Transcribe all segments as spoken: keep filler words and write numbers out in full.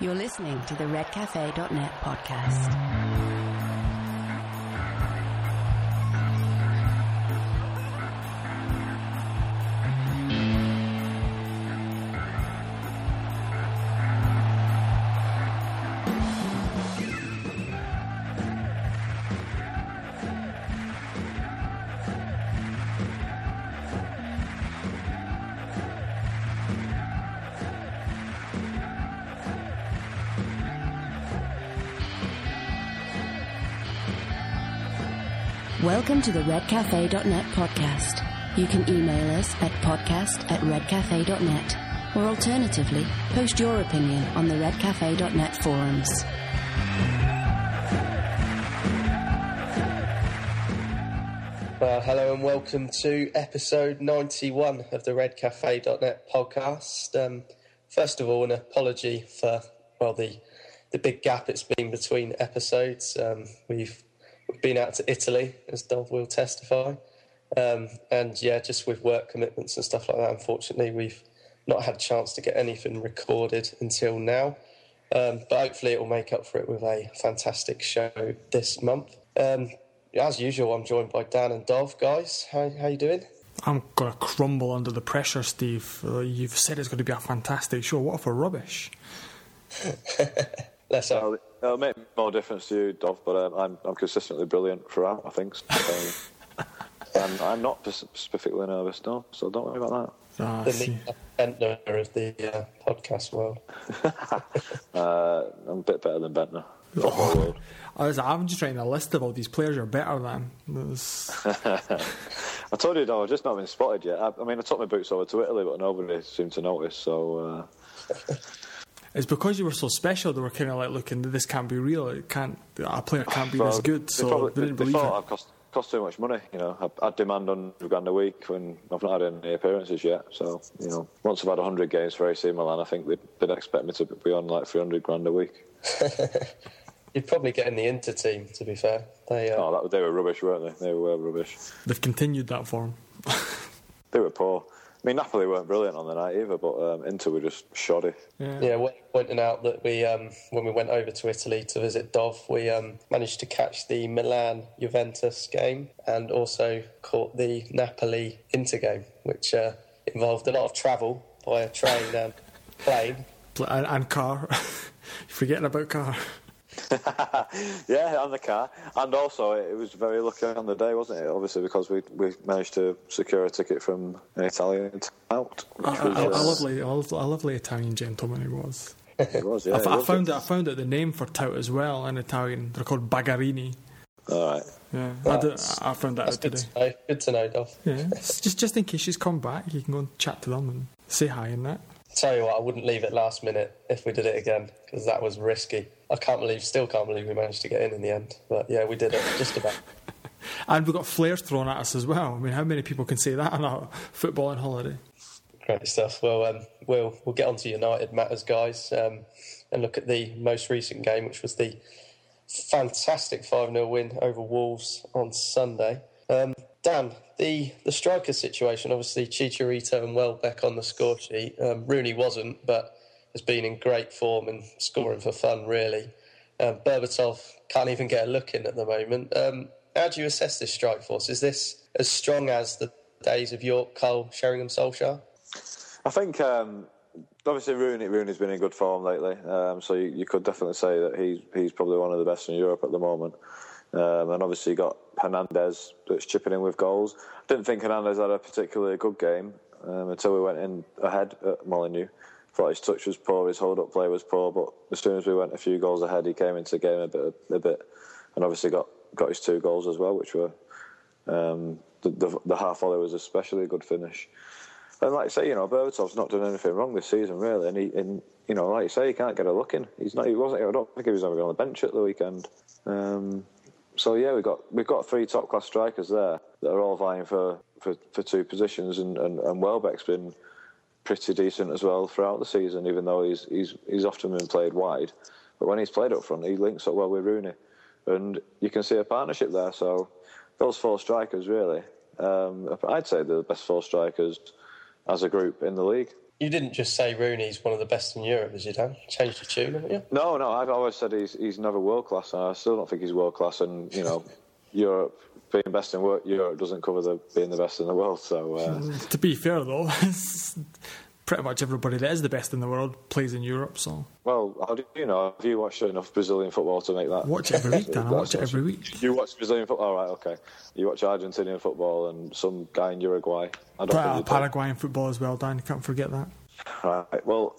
You're listening to the red cafe dot net podcast. Welcome to the red cafe dot net podcast. You can email us at podcast at red cafe dot net, or alternatively, post your opinion on the red cafe dot net forums. Well, hello and welcome to episode ninety-one of the red cafe dot net podcast. Um, first of all, an apology for, well, the, the big gap it's been between episodes. Um, we've We've been out to Italy, as Dov will testify. Um, and yeah, just with work commitments and stuff like that, unfortunately, we've not had a chance to get anything recorded until now. Um, but hopefully it will make up for it with a fantastic show this month. Um, as usual, I'm joined by Dan and Dov. Guys, how how you doing? I'm going to crumble under the pressure, Steve. Uh, you've said it's going to be a fantastic show. What if we're rubbish? Let's hope. It'll make more difference to you, Dov, but um, I'm I'm consistently brilliant throughout, I think. Um, I'm, I'm not specifically nervous, no, so don't worry about that. Ah, the see. Bentner of the uh, podcast world. uh, I'm a bit better than Bentner. Oh, I was, I'm just writing a list of all these players you're better than. I told you, Dov, I've just not been spotted yet. I, I mean, I took my boots over to Italy, but nobody seemed to notice, so... Uh... It's because you were so special. They were kind of like, looking, this can't be real. It can't. A player can't be well, this good. So they, probably, they didn't they believe thought it. I'd cost, cost too much money. You know, I, I'd demand one hundred grand a week when I've not had any appearances yet. So, you know, once I've had one hundred games for A C Milan, I think they'd, they'd expect me to be on like three hundred grand a week. You'd probably get in the Inter team, to be fair. They, uh... Oh, that, they were rubbish, weren't they? They were rubbish. They've continued that form. They were poor. I mean, Napoli weren't brilliant on the night either, but um, Inter were just shoddy. Yeah, yeah pointing out that we, um, when we went over to Italy to visit Dov, we um, managed to catch the Milan-Juventus game and also caught the Napoli-Inter game, which uh, involved a lot of travel by a train and plane. And, and car. You're forgetting about car. Yeah, and the car, and also it was very lucky on the day, wasn't it? Obviously, because we we managed to secure a ticket from an Italian tout. A, Was, a, a, uh, lovely, a lovely Italian gentleman he was. It was, yeah. I, I found it. I found out the name for tout as well in Italian. They're called Bagarini. All right. Yeah, I, did, I found that That's out good today. to know. Good to know, Dov. Yeah, just just in case she's come back, you can go and chat to them and say hi and that. Tell you what, I wouldn't leave it last minute if we did it again, because that was risky. I can't believe, still can't believe we managed to get in in the end. But yeah, we did it, just about. And we got flares thrown at us as well. I mean, how many people can say that on a footballing holiday? Great stuff. Well, um, we'll we'll get on to United matters, guys, um, and look at the most recent game, which was the fantastic five nil win over Wolves on Sunday. Um, Dan, the, the striker situation, obviously Chicharito and Welbeck on the score sheet. Um, Rooney wasn't, but has been in great form and scoring for fun, really. Um, Berbatov can't even get a look in at the moment. Um, how do you assess this strike force? Is this as strong as the days of York, Cole, Sheringham, Solskjaer? I think um, obviously Rooney Rooney's been in good form lately, um, so you, you could definitely say that he's he's probably one of the best in Europe at the moment. Um, and obviously you got Hernandez that's chipping in with goals. I didn't think Hernandez had a particularly good game um, until we went in ahead at Molineux. Thought his touch was poor, his hold-up play was poor, but as soon as we went a few goals ahead, he came into the game a bit, a bit, and obviously got, got his two goals as well, which were um, the, the, the half volley was especially a good finish. And like I say, you know, Berbatov's not done anything wrong this season, really, and he, and you know, like you say, he can't get a look in. He's not, he wasn't. I don't think he was ever on the bench at the weekend. Um, So yeah, we got we've got three top class strikers there that are all vying for, for, for two positions, and, and, and Welbeck's been pretty decent as well throughout the season, even though he's he's he's often been played wide. But when he's played up front, he links up well with Rooney, and you can see a partnership there. So those four strikers really, um, I'd say they're the best four strikers as a group in the league. you didn't just say Rooney's one of the best in Europe, did you, Dan? Changed your tune, haven't you? No, no, I've always said he's he's never world class, and I still don't think he's world class. And you know, Europe being best in world, Europe doesn't cover the being the best in the world. So uh... to be fair, though, pretty much everybody that is the best in the world plays in Europe. So well, how do you know? Have you watched enough Brazilian football to make that? Watch it every week, Dan. I watch it every week. You watch Brazilian football, all right? Okay. You watch Argentinian football and some guy in Uruguay. I don't Pra- think Paraguayan football as well, Dan. You can't forget that. Right. Well,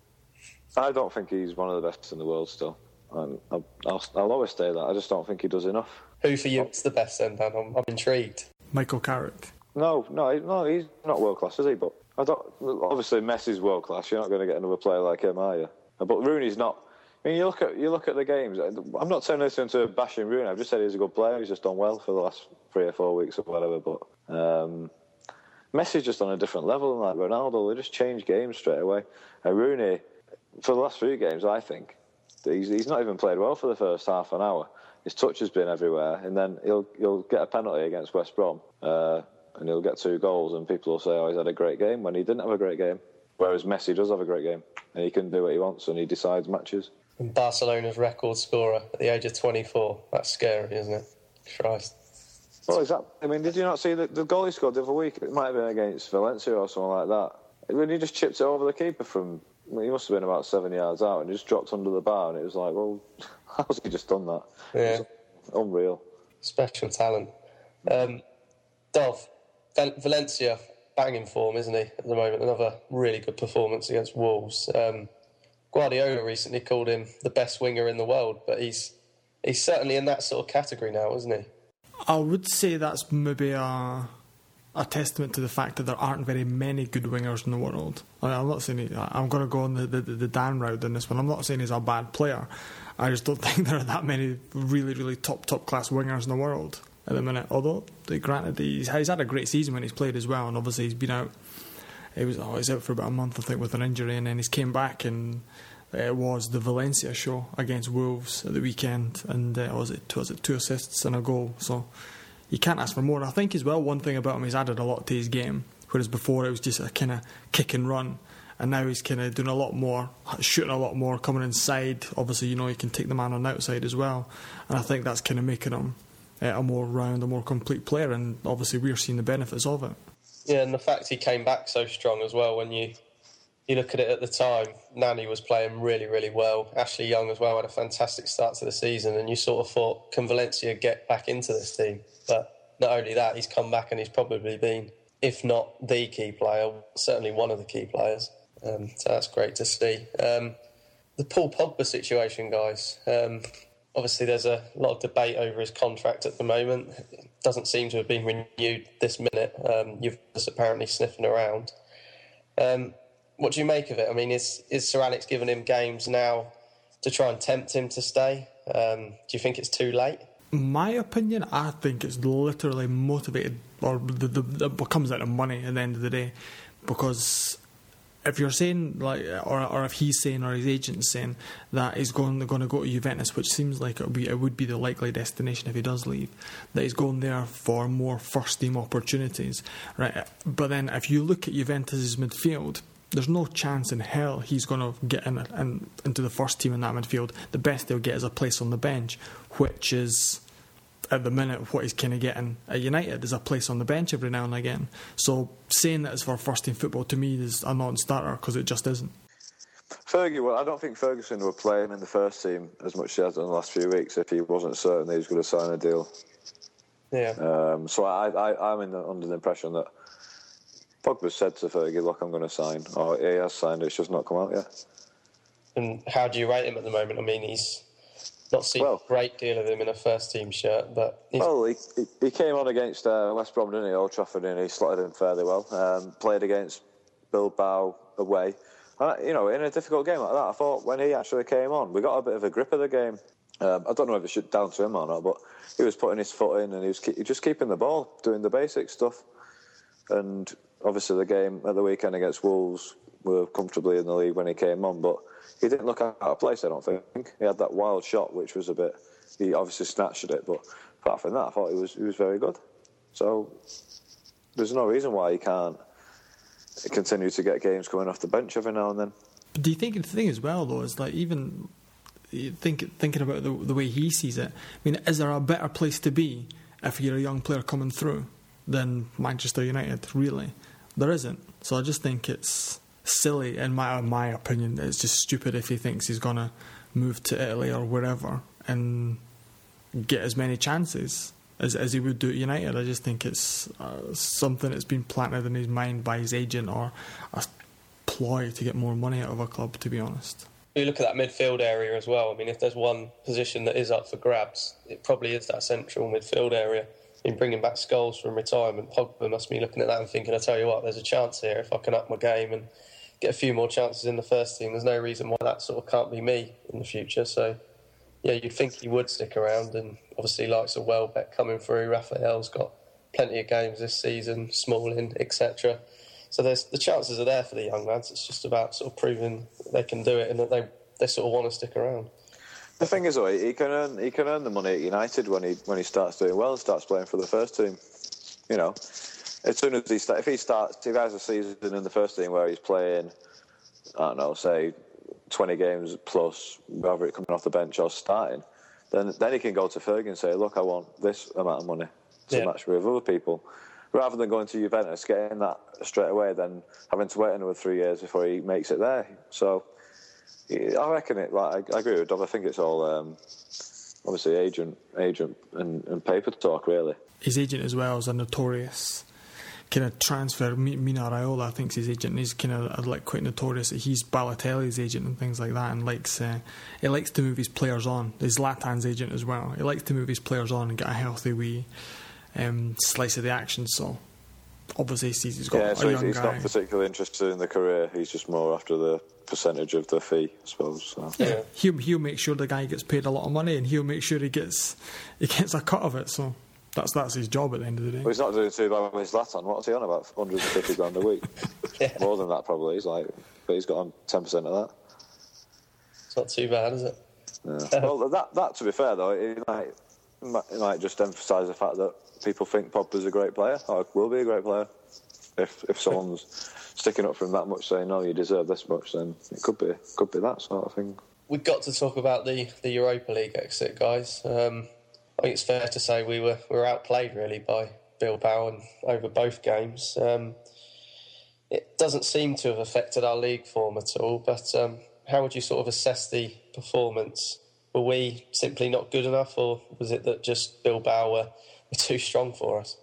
I don't think he's one of the best in the world still. And I'll, I'll, I'll always say that. I just don't think he does enough. Who for you is the best then, Dan? I'm, I'm intrigued. Michael Carrick. No, no, no, he's not world class, is he? But I don't. Obviously, Messi's world class. You're not going to get another player like him, are you? But Rooney's not. I mean, you look at you look at the games. I'm not saying this into bashing Rooney. I've just said he's a good player. He's just done well for the last three or four weeks or whatever. But um, Messi's just on a different level than like Ronaldo. They just change games straight away. And Rooney, for the last few games, I think he's he's not even played well for the first half an hour. His touch has been everywhere, and then he'll he'll get a penalty against West Brom, uh, and he'll get two goals, and people will say, "Oh, he's had a great game," when he didn't have a great game. Whereas Messi does have a great game, and he can do what he wants, and he decides matches. And Barcelona's record scorer at the age of twenty-four. That's scary, isn't it? Christ. Well, exactly. I mean, did you not see the, the goal he scored the other week? It might have been against Valencia or something like that. When he just chipped it over the keeper from, well, he must have been about seven yards out, and he just dropped under the bar, and it was like, well, how's he just done that? Yeah. Unreal. Special talent. Um, Dov, Val- Valencia, banging form, isn't he, at the moment? Another really good performance against Wolves. Um, Guardiola recently called him the best winger in the world, but he's he's certainly in that sort of category now, isn't he? I would say that's maybe a, a testament to the fact that there aren't very many good wingers in the world. I mean, I'm not saying he, I'm going to go on the, the, the Dan route in this one. I'm not saying he's a bad player. I just don't think there are that many really, really top, top class wingers in the world at the minute. Although, granted, he's, he's had a great season when he's played as well, and obviously he's been out. He was oh, he's out for about a month, I think, with an injury, and then he's came back, and it was the Valencia show against Wolves at the weekend, and uh, was it was it two assists and a goal. So you can't ask for more. I think as well, one thing about him, he's added a lot to his game, whereas before it was just a kind of kick and run. And now he's kind of doing a lot more, shooting a lot more, coming inside. Obviously, you know, he can take the man on the outside as well. And I think that's kind of making him uh, a more round, a more complete player. And obviously, we're seeing the benefits of it. Yeah, and the fact he came back so strong as well. When you you look at it at the time, Nani was playing really, really well. Ashley Young as well had a fantastic start to the season. And you sort of thought, can Valencia get back into this team? But not only that, he's come back and he's probably been, if not the key player, certainly one of the key players. Um, so that's great to see. Um, the Paul Pogba situation, guys. Um, obviously, there's a lot of debate over his contract at the moment. It doesn't seem to have been renewed this minute. Um, Juventus apparently sniffing around. Um, what do you make of it? I mean, is is Sir Alex giving him games now to try and tempt him to stay? Um, do you think it's too late? My opinion, I think it's literally motivated, or the, the, the, what comes out of money at the end of the day, because if you're saying, like, or or if he's saying, or his agent's saying that he's going going to go to Juventus, which seems like it would be it would be the likely destination if he does leave, that he's going there for more first team opportunities, right? But then if you look at Juventus's midfield, there's no chance in hell he's going to get in, in into the first team in that midfield. The best they'll get is a place on the bench, which is, at the minute, what he's kind of getting at United is a place on the bench every now and again. So saying that it's for first team football, to me, is a non-starter, because it just isn't. Fergie, well, I don't think Ferguson would play him in the first team as much as he has done in the last few weeks if he wasn't certain that he was going to sign a deal. Yeah. Um, so I, I, I'm in the, under the impression that Pogba said to Fergie, look, I'm going to sign. Or he has signed, it's just not come out yet. And how do you rate him at the moment? I mean, he's not seen well, a great deal of him in a first-team shirt, but... He's... Well, he, he came on against uh, West Brom, didn't he, Old Trafford, and he slotted in fairly well. Um, played against Bilbao away. And, you know, in a difficult game like that, I thought when he actually came on, we got a bit of a grip of the game. Um, I don't know if it's down to him or not, but he was putting his foot in and he was keep, just keeping the ball, doing the basic stuff. And obviously the game at the weekend against Wolves were comfortably in the league when he came on, but he didn't look out of place, I don't think. He had that wild shot, which was a bit... He obviously snatched at it, but apart from that, I thought he was he was very good. So there's no reason why he can't continue to get games coming off the bench every now and then. But do you think the thing as well though is like even think thinking about the the way he sees it? I mean, is there a better place to be if you're a young player coming through than Manchester United? Really, there isn't. So I just think it's silly, in my my opinion. It's just stupid if he thinks he's gonna move to Italy or wherever and get as many chances as as he would do at United. I just think it's uh, something that's been planted in his mind by his agent, or a ploy to get more money out of a club, to be honest. You look at that midfield area as well. I mean, if there's one position that is up for grabs, it probably is that central midfield area. I mean, bringing back Scholes from retirement, Pogba must be looking at that and thinking, I tell you what, there's a chance here if I can up my game and get a few more chances in the first team. There's no reason why that sort of can't be me in the future. So, yeah, you'd think he would stick around. And obviously, likes of Welbeck coming through, Raphael's got plenty of games this season, Smalling, et cetera. So there's the chances are there for the young lads. It's just about sort of proving that they can do it and that they, they sort of want to stick around. The thing is, though, he can earn he can earn the money at United when he when he starts doing well and starts playing for the first team. You know, as soon as he start, if he starts, if he has a season in the first team where he's playing, I don't know, say twenty games plus, whether it coming off the bench or starting, then then he can go to Fergie and say, look, I want this amount of money to yeah. match with other people, rather than going to Juventus, getting that straight away, then having to wait another three years before he makes it there. So. I reckon it. Like, I agree with Dov. I think it's all um, obviously agent, agent, and, and paper talk. Really, his agent as well is a notorious kind of transfer. Mina Raiola, I think, is his agent. And he's kind of like quite notorious. He's Balotelli's agent and things like that, and likes uh, he likes to move his players on. He's Zlatan's agent as well. He likes to move his players on and get a healthy wee um, slice of the action. So obviously, he sees he's got yeah, a so young he's guy. not particularly interested in the career. He's just more after the percentage of the fee, I suppose. So. Yeah, he'll he'll make sure the guy gets paid a lot of money, and he'll make sure he gets he gets a cut of it. So that's that's his job at the end of the day. Well, he's not doing too bad with Zlatan. What's he on about? one hundred fifty grand a week. yeah. More than that probably. He's like, but he's got on ten percent of that. It's not too bad, is it? Yeah. Well, that that to be fair though, it might it might just emphasise the fact that people think Pogba's a great player, or will be a great player. If if someone's sticking up for him that much, saying, no, you deserve this much, then it could be could be that sort of thing. We've got to talk about the, the Europa League exit, guys. Um, I think it's fair to say we were we were outplayed, really, by Bilbao and over both games. Um, it doesn't seem to have affected our league form at all, but um, how would you sort of assess the performance? Were we simply not good enough, or was it that just Bilbao were, were too strong for us?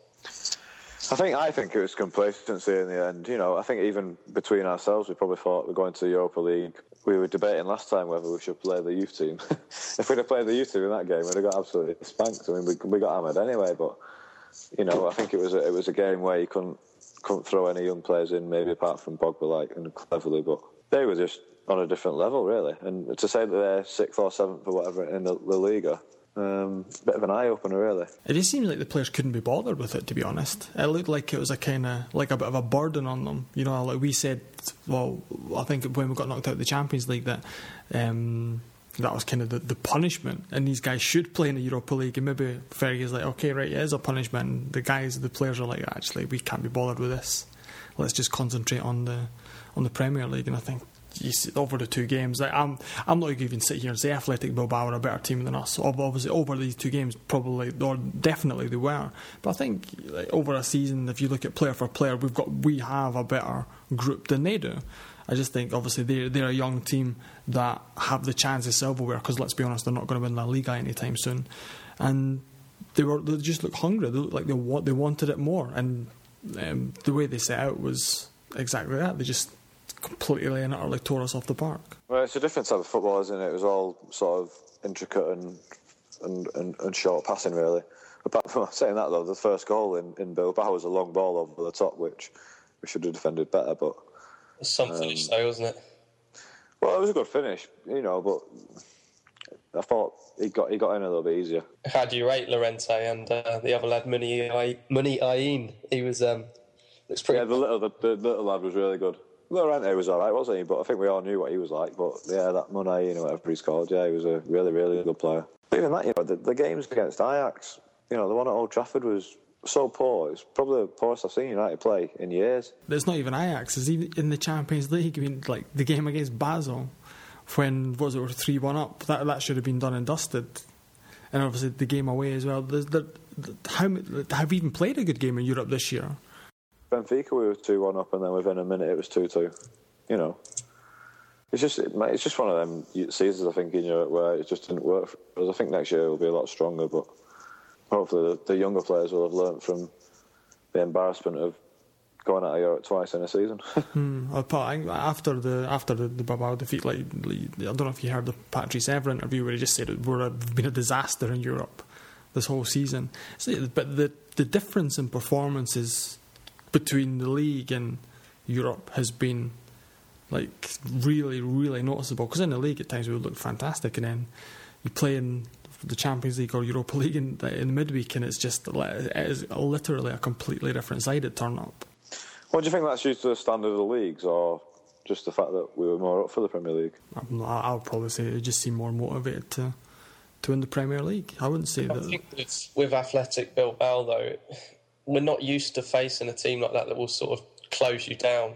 I think I think it was complacency in the end. You know, I think even between ourselves, we probably thought we're going to the Europa League. We were debating last time whether we should play the youth team. If we'd have played the youth team in that game, we'd have got absolutely spanked. I mean, we, we got hammered anyway. But you know, I think it was a, it was a game where you couldn't couldn't throw any young players in, maybe apart from Pogba, like and cleverly. But they were just on a different level, really. And to say that they're sixth or seventh or whatever in the, the Liga. Um, bit of an eye-opener, really. It just seemed like the players couldn't be bothered with it, to be honest. It looked like it was a kind of like a bit of a burden on them. You know, like we said, well, I think when we got knocked out of the Champions League, that um, that was kind of the, the punishment, and these guys should play in the Europa League. And maybe Fergie's like, okay, right, it is a punishment. And the guys, the players are like, actually, we can't be bothered with this. Let's just concentrate on the on the Premier League. And I think. You see, over the two games, like, I'm I'm not going to even sit here and say Athletic Bilbao are a better team than us. Obviously, over these two games, probably or definitely they were. But I think like, over a season, if you look at player for player, we've got we have a better group than they do. I just think obviously they're they're a young team that have the chance of silverware because let's be honest, they're not going to win La Liga anytime soon, and they were they just look hungry. They look like they want they wanted it more, and um, the way they set out was exactly that. They just completely and utterly tore us off the park. Well, it's a different type of football, isn't it? It was all sort of intricate and and, and, and short passing, really. Apart from saying that, though, the first goal in, in Bilbao was a long ball over the top, which we should have defended better. But some um, finish, though, wasn't it? Well, it was a good finish, you know. But I thought he got he got in a little bit easier. How do you rate Llorente and uh, the other lad, Muni Ayin? He was um, looks pretty. Yeah, the little the, the little lad was really good. Llorente was all right, wasn't he? But I think we all knew what he was like. But yeah, that Munay, you know, whatever he's called, yeah, he was a really, really good player. But even that, you know, the, the games against Ajax, you know, the one at Old Trafford was so poor. It's probably the poorest I've seen United play in years. It's not even Ajax. It's even in the Champions League. I mean, like the game against Basel, when what was it, three one up. That that should have been done and dusted. And obviously the game away as well. There's, there, how have we even played a good game in Europe this year? Benfica, we were two one up, and then within a minute it was two two. You know, it's just it's just one of them seasons, I think, in Europe where it just didn't work for us. I think next year it will be a lot stronger, but hopefully the, the younger players will have learnt from the embarrassment of going out of Europe twice in a season. hmm. After the after the, the Bilbao defeat, like, like I don't know if you heard the Patrice Evra interview where he just said it we've been a disaster in Europe this whole season. So, but the the difference in performances between the league and Europe has been like really, really noticeable. Because in the league at times we would look fantastic, and then you play in the Champions League or Europa League in, in midweek, and it's just it is literally a completely different side at turn up. What do you think that's due to the standard of the leagues, or just the fact that we were more up for the Premier League? I'll probably say it just seemed more motivated to to win the Premier League. I wouldn't say I that. I think it's, with Athletic Bilbao, though, we're not used to facing a team like that that will sort of close you down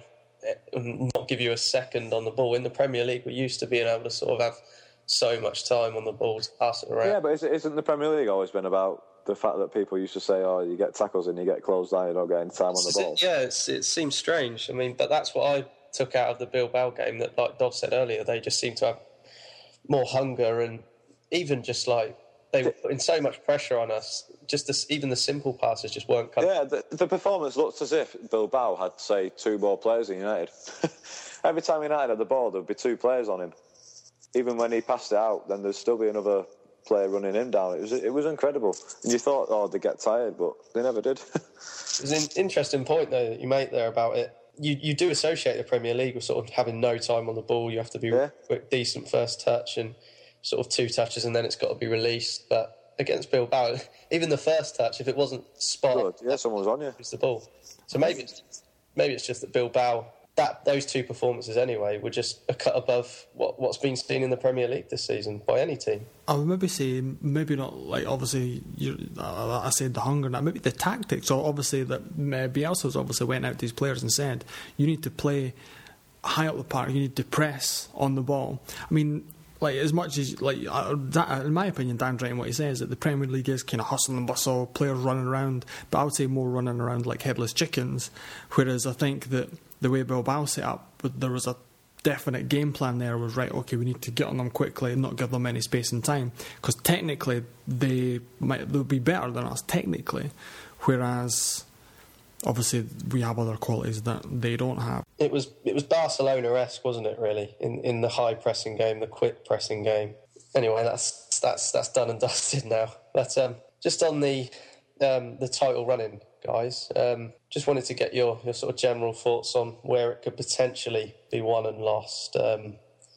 and not give you a second on the ball. In the Premier League, we're used to being able to sort of have so much time on the ball to pass it around. Yeah, but isn't the Premier League always been about the fact that people used to say, oh, you get tackles and you get closed down, you don't get any time on the ball? Yeah, it's, it seems strange. I mean, but that's what I took out of the Bilbao game, that, like Dov said earlier, they just seem to have more hunger, and even just like they were putting so much pressure on us. Just this, even the simple passes just weren't coming. Yeah, the, the performance looked as if Bilbao had, say, two more players in United. Every time United had the ball, there would be two players on him. Even when he passed it out, then there'd still be another player running him down. It was it was incredible. And you thought, oh, they'd get tired, but they never did. It was an interesting point, though, that you made there about it. You you do associate the Premier League with sort of having no time on the ball. You have to be yeah. quick, decent first touch and sort of two touches, and then it's got to be released. But against Bilbao, even the first touch, if it wasn't spot, yeah, someone was on you. It's the ball. So maybe it's, maybe it's just that Bilbao, that those two performances anyway, were just a cut above what, what's been seen in the Premier League this season by any team. I would maybe say, maybe not like obviously. You, uh, I said the hunger, now maybe the tactics. Or obviously that uh, Bielsa's obviously went out to his players and said, you need to play high up the park. You need to press on the ball. I mean, like as much as like uh, that, in my opinion, Dan's right in what he says, that the Premier League is kind of hustle and bustle, players running around, but I would say more running around like headless chickens. Whereas I think that the way Bilbao set up, there was a definite game plan there. Was right, okay, we need to get on them quickly and not give them any space and time, because technically they might they'll be better than us technically, whereas obviously we have other qualities that they don't have. It was it was Barcelona-esque, wasn't it, really, in in the high pressing game, the quick pressing game. Anyway, that's that's that's done and dusted now. But um, just on the um, the title running, guys, um, just wanted to get your, your sort of general thoughts on where it could potentially be won and lost. Um,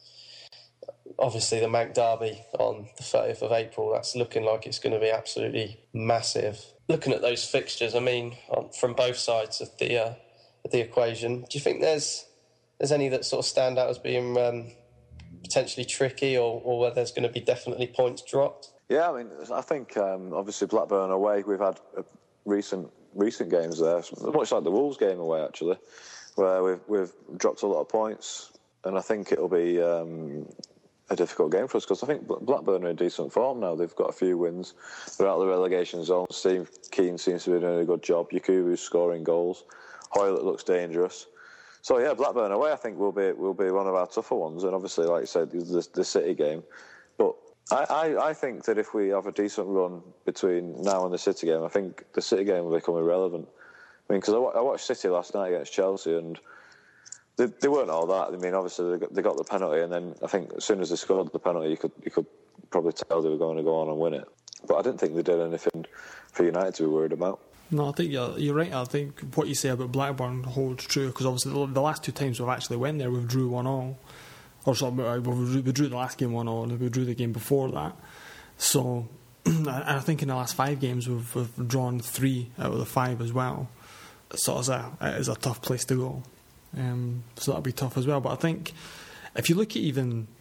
obviously, the Manc Derby on the thirtieth of April, that's looking like it's going to be absolutely massive. Looking at those fixtures, I mean, um, from both sides of the uh, of the equation, do you think there's there's any that sort of stand out as being um, potentially tricky, or, or where there's going to be definitely points dropped? Yeah, I mean, I think um, obviously Blackburn away, we've had a recent recent games there, much like the Wolves game away actually, where we've we've dropped a lot of points, and I think it'll be um, a difficult game for us, because I think Blackburn are in decent form now. They've got a few wins. They're out of the relegation zone. Steve Keane seems to be doing a good job. Yakubu's scoring goals. Hoylett looks dangerous. So yeah, Blackburn away I think will be will be one of our tougher ones, and obviously, like you said, the, the City game. But I, I, I think that if we have a decent run between now and the City game, I think the City game will become irrelevant. I mean, because I, I watched City last night against Chelsea, and they, they weren't all that. I mean, obviously they got, they got the penalty, and then I think as soon as they scored the penalty, you could you could probably tell they were going to go on and win it. But I didn't think they did anything for United to be worried about. No, I think you're, you're right. I think what you say about Blackburn holds true, because obviously the, the last two times we've actually went there, we've drew one all. Or sorry, we drew the last game one all, and we drew the game before that. So, and I think in the last five games we've, we've drawn three out of the five as well. So it's a it is a tough place to go. Um, so that'll be tough as well. But I think if you look at even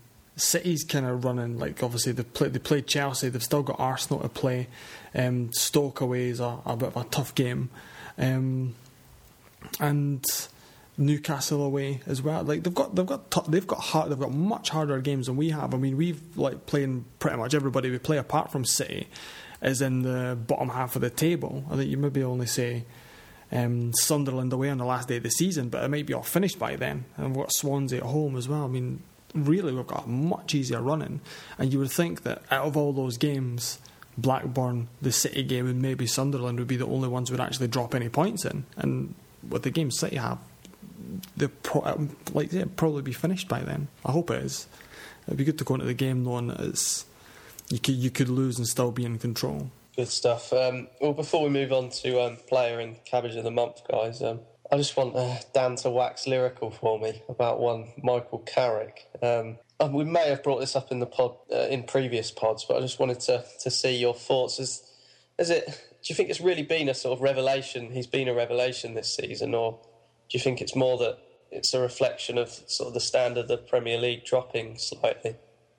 City's kind of running, like, obviously they play, they played Chelsea, they've still got Arsenal to play. Um, Stoke away is a, a bit of a tough game, um, and Newcastle away as well. Like they've got they've got t- they've got hard, they've got much harder games than we have. I mean, we've like playing pretty much everybody we play apart from City is in the bottom half of the table. I think you maybe only say um, Sunderland away on the last day of the season, but it might be all finished by then. And we've got Swansea at home as well. I mean, really, we've got a much easier running, and you would think that out of all those games, Blackburn, the City game, and maybe Sunderland would be the only ones who would actually drop any points in. And with the games City have, they'll pro- like yeah, probably be finished by then. I hope it is. It'd be good to go into the game knowing that it's, you could you could lose and still be in control. Good stuff. Um, well, before we move on to um, player and cabbage of the month, guys, um, I just want uh, Dan to wax lyrical for me about one Michael Carrick. Um, and we may have brought this up in the pod uh, in previous pods, but I just wanted to to see your thoughts. Is is it? Do you think it's really been a sort of revelation? He's been a revelation this season, or do you think it's more that it's a reflection of sort of the standard of the Premier League dropping slightly?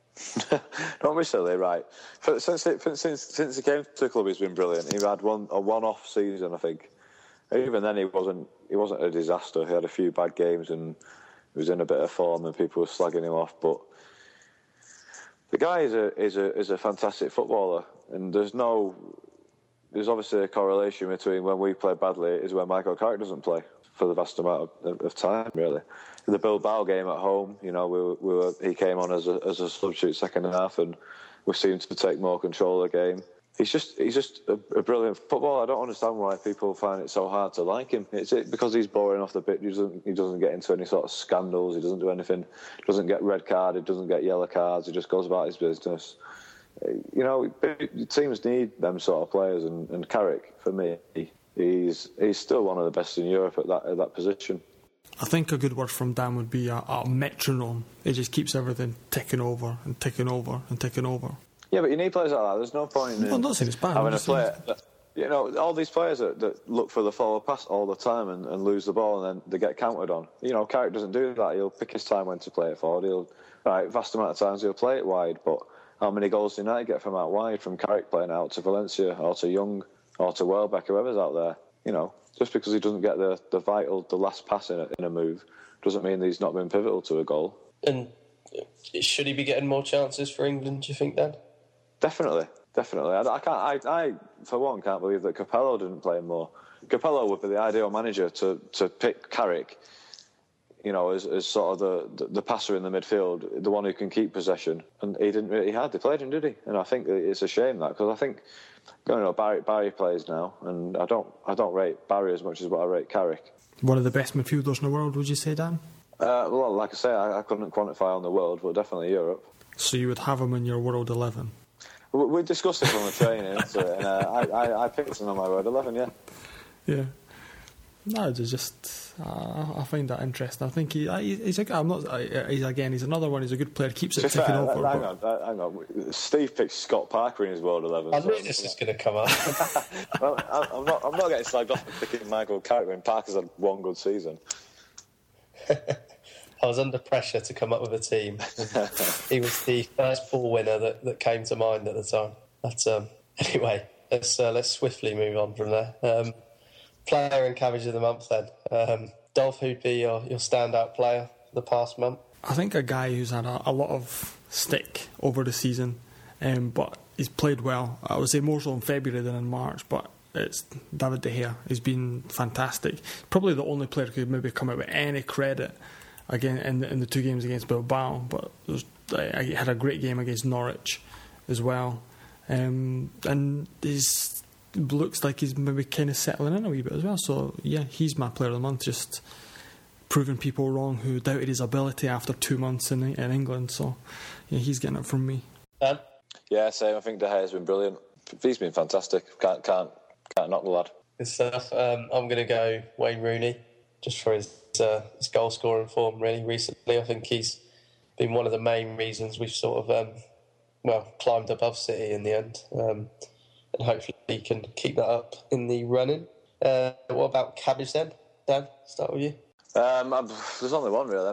Not necessarily, right. For, since, it, for, since since he came to the club, he's been brilliant. He had one a one-off season, I think. Even then, he wasn't he wasn't a disaster. He had a few bad games and he was in a bit of form, and people were slagging him off. But the guy is a is a is a fantastic footballer, and there's no there's obviously a correlation between when we play badly is when Michael Carrick doesn't play for the vast amount of, of time, really. The Bilbao game at home, you know, we were, we were, he came on as a, as a substitute second half, and we seemed to take more control of the game. He's just he's just a, a brilliant footballer. I don't understand why people find it so hard to like him. It's it, because he's boring off the pitch. He doesn't he doesn't get into any sort of scandals. He doesn't do anything. He doesn't get red carded. Doesn't get yellow cards. He just goes about his business. You know, teams need them sort of players, and, and Carrick, for me, he's he's still one of the best in Europe at that at that position. I think a good word from Dan would be a, a metronome. It just keeps everything ticking over and ticking over and ticking over. Yeah, but you need players like that. There's no point in I'm not saying it's bad. having a player. That, you know, all these players that, that look for the forward pass all the time and, and lose the ball, and then they get counted on. You know, Carrick doesn't do that. He'll pick his time when to play it forward. He'll right vast amount of times he'll play it wide. But how many goals did United get from out wide, from Carrick playing out to Valencia or to Young or to Welbeck, whoever's out there? You know, just because he doesn't get the, the vital, the last pass in a, in a move, doesn't mean that he's not been pivotal to a goal. And should he be getting more chances for England, do you think, Dan? Definitely, definitely. I, I can't. I, I, for one, can't believe that Capello didn't play him more. Capello would be the ideal manager to, to pick Carrick, you know, as, as sort of the, the the passer in the midfield, the one who can keep possession. And he didn't really. He hardly played him, did he? And I think it's a shame that, because I think, you know, Barry Barry plays now, and I don't I don't rate Barry as much as what I rate Carrick. One of the best midfielders in the world, would you say, Dan? Uh, well, like I say, I, I couldn't quantify on the world, but definitely Europe. So you would have him in your world eleven? We, we discussed this on the training, so, and uh, I, I, I picked him on my world eleven, yeah. Yeah. No, it's just uh, I find that interesting. I think he, he's a, I'm not. He's again. He's another one. He's a good player. Keeps it ticking over. Hang but... on, hang on. Steve picked Scott Parker in his world eleven. I knew so. This was going to come up. Well, I'm not. I'm not getting slagged off for picking Michael Carrick when Parker's had one good season. I was under pressure to come up with a team. He was the first ball winner that, that came to mind at the time. But um, anyway, let's uh, let's swiftly move on from there. Um, player and cabbage of the month then. Um, Dolph, who'd be your, your standout player for the past month? I think a guy who's had a, a lot of stick over the season, um, but he's played well. I would say more so in February than in March, but it's David De Gea. He's been fantastic. Probably the only player who could maybe come out with any credit again in the, in the two games against Bilbao, but was, uh, he had a great game against Norwich as well, um, and he's looks like he's maybe kind of settling in a wee bit as well. So yeah, he's my player of the month, just proving people wrong who doubted his ability after two months in in England. So yeah, he's getting it from me. Dan? Yeah, same. I think De Gea's been brilliant. He's been fantastic. Can't can't can't knock the lad. Good stuff. Um, I'm going to go Wayne Rooney, just for his uh, his goal scoring form really recently. I think he's been one of the main reasons we've sort of um, well climbed above City in the end. Um, And hopefully he can keep that up in the running. Uh, what about cabbage then? Dan, start with you. Um, there's only one really. I mean,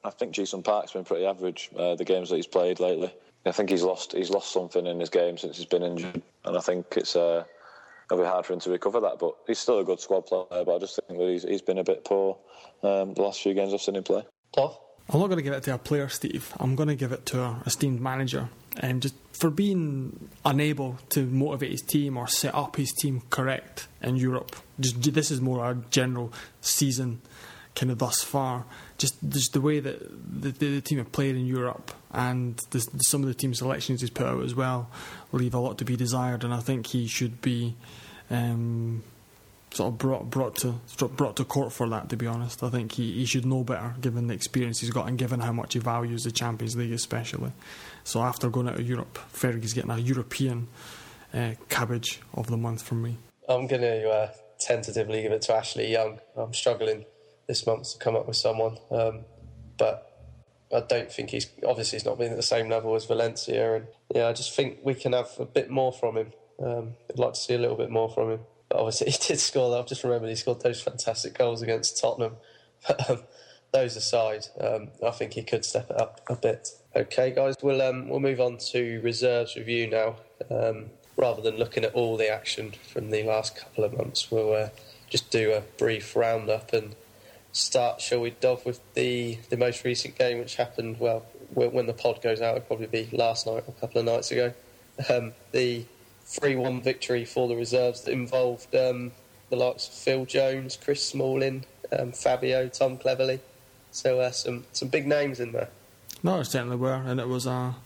I think Ji-Sung Park's been pretty average uh, the games that he's played lately. I think he's lost he's lost something in his game since he's been injured, and I think it's uh, it'll be hard for him to recover that. But he's still a good squad player. But I just think that he's he's been a bit poor um, the last few games I've seen him play. Tough. I'm not going to give it to a player, Steve. I'm going to give it to our esteemed manager, um, just for being unable to motivate his team or set up his team correct in Europe. Just this is more a general season kind of thus far. Just, just the way that the, the team have played in Europe and the, some of the team selections he's put out as well leave a lot to be desired, and I think he should be um, sort of brought brought to brought to court for that. To be honest, I think he, he should know better given the experience he's got and given how much he values the Champions League especially. So after going out of Europe, Fergie's getting a European uh, cabbage of the month from me. I'm going to uh, tentatively give it to Ashley Young. I'm struggling this month to come up with someone, um, but I don't think he's obviously he's not been at the same level as Valencia, and yeah, I just think we can have a bit more from him. Um, I'd like to see a little bit more from him. But obviously, he did score. I've just remembered he scored those fantastic goals against Tottenham. But um, those aside, um, I think he could step it up a bit. Okay, guys, we'll um, we'll move on to reserves review now. Um, rather than looking at all the action from the last couple of months, we'll uh, just do a brief roundup and start, shall we, Dov, with the, the most recent game which happened, well, when the pod goes out, it'll probably be last night or a couple of nights ago. Um, the three one victory for the reserves that involved um, the likes of Phil Jones, Chris Smalling, um, Fabio, Tom Cleverley. So uh, some, some big names in there. No, it certainly were, and it was a,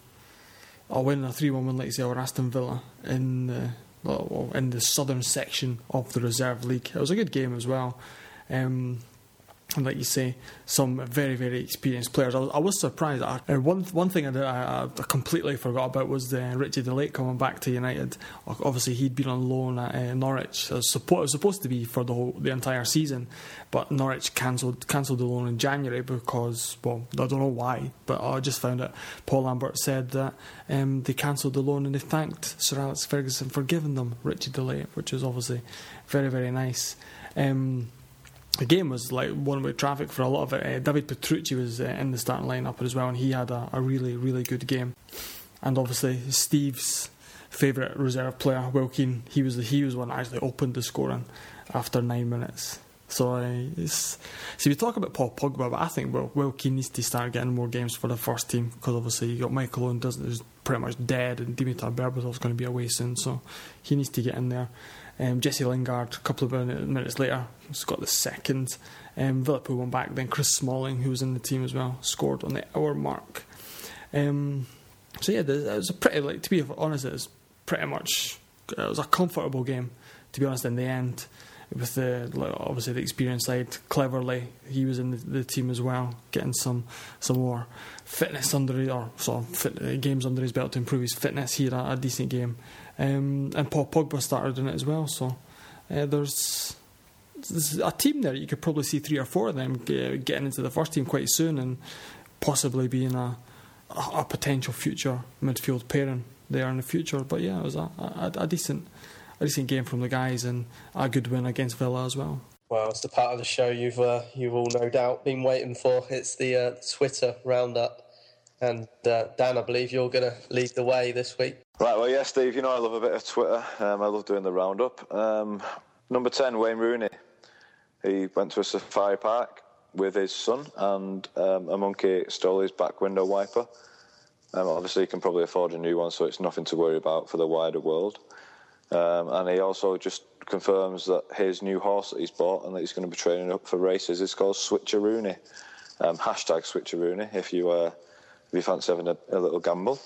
a win, a three one win, like you say, over Aston Villa in the, well, in the southern section of the Reserve League. It was a good game as well. Um, And like you say, some very, very experienced players. I was, I was surprised. I, uh, one one thing I, did, I, I completely forgot about was uh, Richie DeLate coming back to United. Obviously, he'd been on loan at uh, Norwich. It was, suppo- it was supposed to be for the whole the entire season, but Norwich cancelled cancelled the loan in January because, well, I don't know why, but I just found out Paul Lambert said that um, they cancelled the loan and they thanked Sir Alex Ferguson for giving them Richie DeLate, which is obviously very, very nice. Um, The game was like one-way traffic for a lot of it. Uh, David Petrucci was uh, in the starting lineup as well, and he had a, a really, really good game. And obviously, Steve's favourite reserve player, Will Keane, he was the, he was one that actually opened the scoring after nine minutes. So, uh, it's, see, we talk about Paul Pogba, but I think Will, Will Keane needs to start getting more games for the first team because obviously you got Michael Owen doesn't is pretty much dead, and Dimitar Berbatov's going to be away soon, so he needs to get in there. Um, Jesse Lingard, a couple of minutes later, has got the second. Um, Villa put one back. Then Chris Smalling, who was in the team as well, scored on the hour mark. Um, so yeah, it was a pretty, like, to be honest, it was pretty much it was a comfortable game. To be honest, in the end, with the obviously the experience side, Cleverley, he was in the, the team as well, getting some some more fitness under his, or sort of fit, uh, games under his belt to improve his fitness. He had a, a decent game. Um, and Paul Pogba started in it as well, so uh, there's, there's a team there. You could probably see three or four of them get, getting into the first team quite soon and possibly being a, a, a potential future midfield pairing there in the future. But yeah, it was a, a, a decent a decent game from the guys and a good win against Villa as well. Well, it's the part of the show you've uh, you've all no doubt been waiting for. It's the uh, Twitter roundup. And uh, Dan, I believe you're going to lead the way this week. Right, well, yeah, Steve, you know I love a bit of Twitter. Um, I love doing the roundup. Um, number ten, Wayne Rooney. He went to a safari park with his son and um, a monkey stole his back window wiper. Um, obviously, he can probably afford a new one, so it's nothing to worry about for the wider world. Um, and he also just confirms that his new horse that he's bought and that he's going to be training up for races is called Switcheroony. Um, hashtag Switcheroony if you... Uh, If you fancy having a, a little gamble.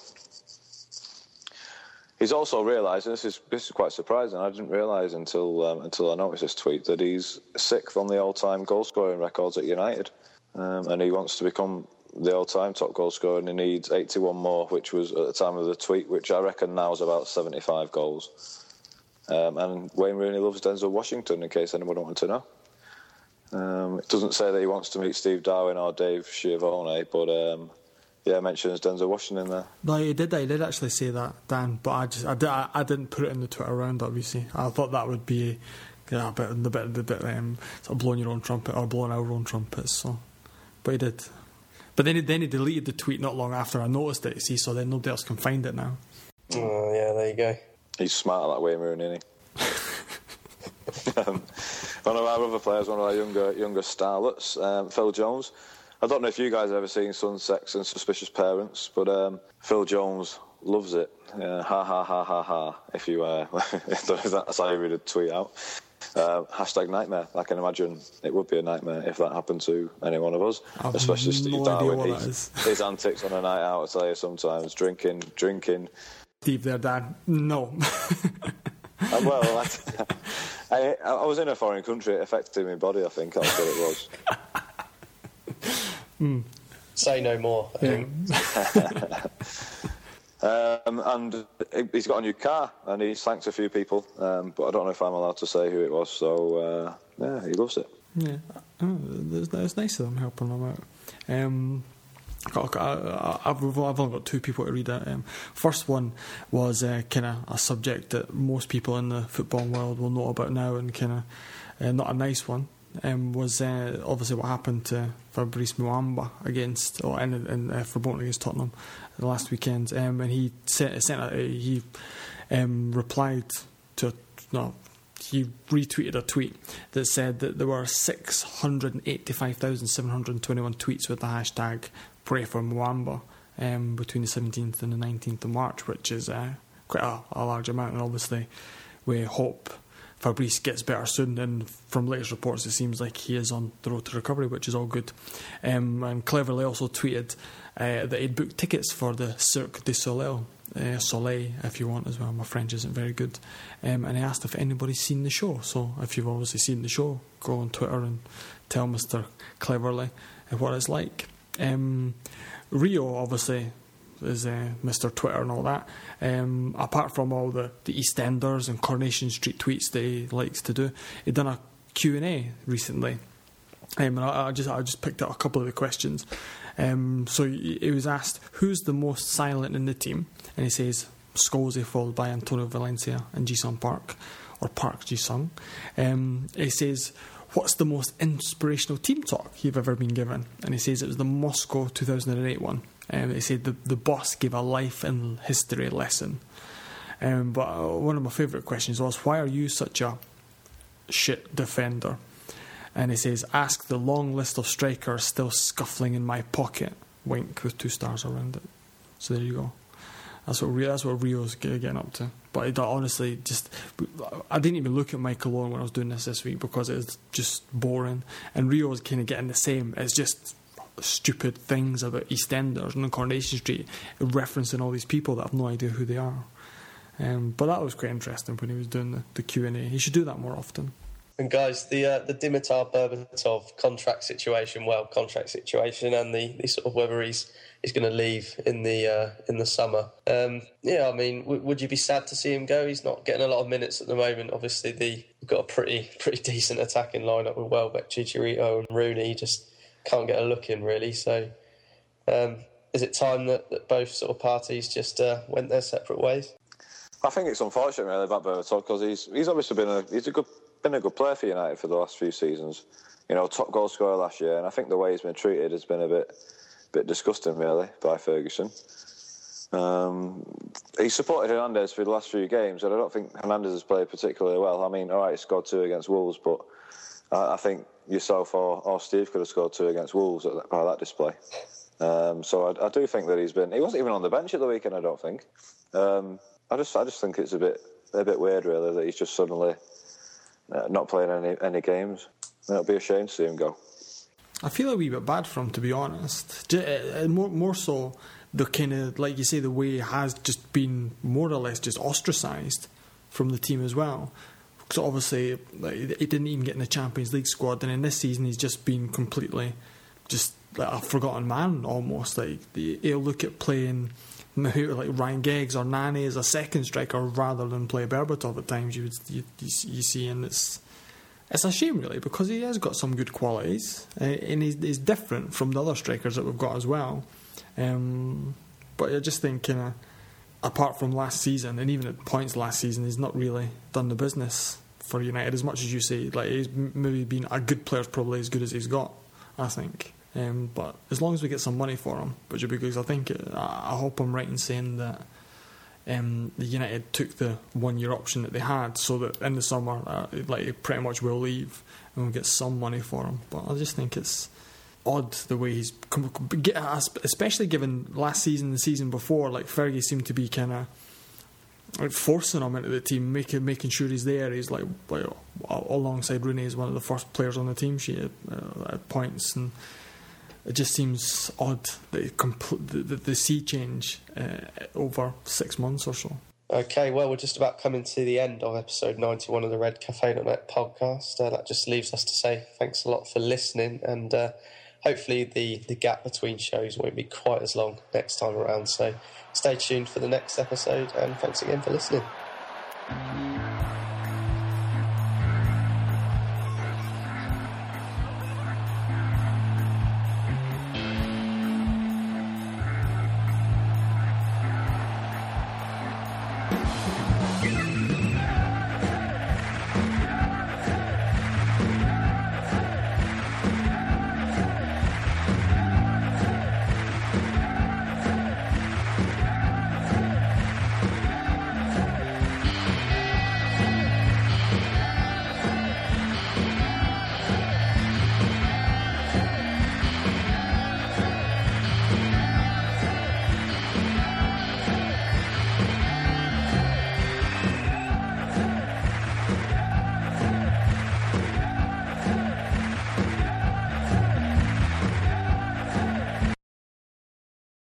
He's also realised, and this is this is quite surprising, I didn't realise until um, until I noticed this tweet, that he's sixth on the all-time goal-scoring records at United. Um, and he wants to become the all-time top goal-scorer, and he needs eighty-one more, which was at the time of the tweet, which I reckon now is about seventy-five goals. Um, and Wayne Rooney loves Denzel Washington, in case anyone wanted to know. Um, it doesn't say that he wants to meet Steve Darwin or Dave Schiavone, but... Um, Yeah, I mentioned Denzel Washington there. No, he did. I did actually say that, Dan. But I just, I, did, I, I didn't put it in the Twitter roundup. You see, I thought that would be, yeah, a bit, a bit, a bit, um, sort of blowing your own trumpet or blowing our own trumpets. So, but he did. But then he, then he deleted the tweet not long after I noticed it, see, so then nobody else can find it now. Oh, yeah, there you go. He's smarter that way, Rooney, isn't he? um, one of our other players, one of our younger younger starlets, um, Phil Jones. I don't know if you guys have ever seen Sussex and Suspicious Parents, but um, Phil Jones loves it. Uh, ha ha ha ha ha. If you, uh, if that's how you read a tweet out. Uh, hashtag nightmare. I can imagine it would be a nightmare if that happened to any one of us, I've especially no Steve idea Darwin. what His, that is. his antics on a night out, I tell you, sometimes drinking, drinking. Steve there, Dad. No. Uh, well, I, I, I was in a foreign country. It affected my body, I think. That's what it was. mm. Say no more, I yeah. think. um, and he's got a new car, and he's thanked a few people, um, but I don't know if I'm allowed to say who it was, so uh, yeah, he loves it. Yeah, oh, it's nice of them helping them out. Um, I've, I've only got two people to read it. Um, first one was uh, kind of a subject that most people in the football world will know about now, and kind of uh, not a nice one. Um, was uh, obviously what happened to Fabrice Muamba against, or in, in uh, for Bolton against Tottenham the last weekend, um, and he sent, sent a, he um, replied to a, no. He retweeted a tweet that said that there were six hundred eighty-five thousand seven hundred twenty-one tweets with the hashtag Pray for Muamba um, between the seventeenth and the nineteenth of March, which is uh, quite a, a large amount, and obviously we hope Fabrice gets better soon, and from latest reports it seems like he is on the road to recovery, which is all good. Um, and cleverly also tweeted uh, that he'd booked tickets for the Cirque du Soleil, uh, Soleil if you want as well, my French isn't very good, um, and he asked if anybody's seen the show. So if you've obviously seen the show, go on Twitter and tell Mister Cleverly what it's like. Um, Rio obviously is uh, Mister Twitter and all that. Um, apart from all the, the EastEnders and Coronation Street tweets that he likes to do, he'd done a Q and A recently, um, and I, I just I just picked out a couple of the questions. Um, so he, he was asked, who's the most silent in the team, and he says Scholesy, followed by Antonio Valencia and Ji-sung Park, or Park Ji-sung. Um, he says, what's the most inspirational team talk you've ever been given? And he says it was the Moscow two thousand eight one. Um, he said the, the boss gave a life and history lesson. Um, but uh, one of my favourite questions was, why are you such a shit defender? And he says, ask the long list of strikers still scuffling in my pocket. Wink with two stars around it. So there you go. That's what Rio, that's what Rio's getting up to. But it, honestly, just I didn't even look at Michael Owen when I was doing this this week because it was just boring. And Rio was kind of getting the same. It's just stupid things about EastEnders and Coronation Street, referencing all these people that have no idea who they are. Um, but that was quite interesting when he was doing the, the Q and A. He should do that more often. And guys, the uh, the Dimitar Berbatov contract situation, well, contract situation, and the, the sort of whether he's he's going to leave in the uh, in the summer. Um, yeah, I mean, w- would you be sad to see him go? He's not getting a lot of minutes at the moment. Obviously, the we've got a pretty pretty decent attacking lineup with Welbeck, Chicharito, and Rooney. He just can't get a look in really. So, um, is it time that, that both sort of parties just uh, went their separate ways? I think it's unfortunate really about Berbatov because he's he's obviously been a he's a good. been a good player for United for the last few seasons. You know, top goal scorer last year, and I think the way he's been treated has been a bit bit disgusting, really, by Ferguson. Um, he supported Hernandez for the last few games, and I don't think Hernandez has played particularly well. I mean, all right, he scored two against Wolves, but I, I think yourself or, or Steve could have scored two against Wolves at that, by that display. Um, so I, I do think that he's been... He wasn't even on the bench at the weekend, I don't think. Um, I just I just think it's a bit a bit weird, really, that he's just suddenly... Uh, not playing any any games. It'll be a shame to see him go. I feel a wee bit bad for him, to be honest. Just, uh, more more so the kind of, like you say, the way he has just been more or less just ostracised from the team as well. So obviously, like, he didn't even get in the Champions League squad, and in this season he's just been completely just like a forgotten man almost. Like he'll look at playing like Ryan Giggs or Nani as a second striker rather than play Berbatov at times. You would you, you, you see, and it's it's a shame really because he has got some good qualities uh, and he's, he's different from the other strikers that we've got as well. Um, but I just think, kind of, apart from last season and even at points last season, he's not really done the business for United as much as you say. Like he's maybe been a good player, probably as good as he's got, I think. Um, but as long as we get some money for him, which would be good, 'cause I think it, I hope I'm right in saying that um, the United took the one-year option that they had, so that in the summer, uh, like, he pretty much will leave and we'll get some money for him. But I just think it's odd the way he's, especially given last season, the season before, like Fergie seemed to be kind of like forcing him into the team, making making sure he's there. He's like, like alongside Rooney, is one of the first players on the team sheet at, uh, at points, and it just seems odd that it compl- the, the, the sea change uh, over six months or so. Okay, well, we're just about coming to the end of episode ninety-one of the Red Cafe dot net podcast. Uh, that just leaves us to say thanks a lot for listening, and uh, hopefully the, the gap between shows won't be quite as long next time around. So stay tuned for the next episode, and thanks again for listening.